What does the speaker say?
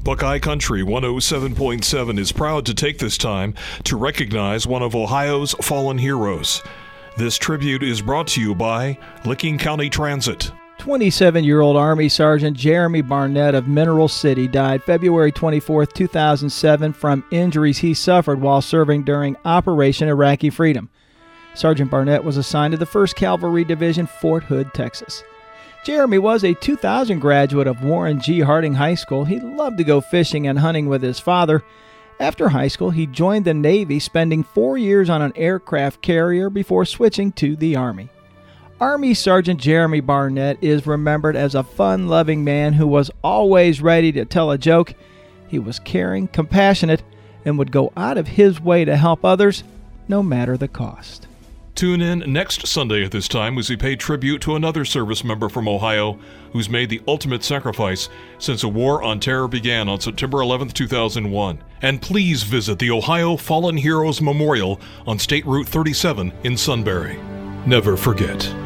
Buckeye Country 107.7 is proud to take this time to recognize one of Ohio's fallen heroes. This tribute is brought to you by Licking County Transit. 27-year-old Army Sergeant Jeremy Barnett of Mineral City died February 24, 2007 from injuries he suffered while serving during Operation Iraqi Freedom. Sergeant Barnett was assigned to the 1st Cavalry Division, Fort Hood, Texas. Jeremy was a 2000 graduate of Warren G. Harding High School. He loved to go fishing and hunting with his father. After high school, he joined the Navy, spending 4 years on an aircraft carrier before switching to the Army. Army Sergeant Jeremy Barnett is remembered as a fun-loving man who was always ready to tell a joke. He was caring, compassionate, and would go out of his way to help others, no matter the cost. Tune in next Sunday at this time as we pay tribute to another service member from Ohio who's made the ultimate sacrifice since a war on terror began on September 11, 2001. And please visit the Ohio Fallen Heroes Memorial on State Route 37 in Sunbury. Never forget.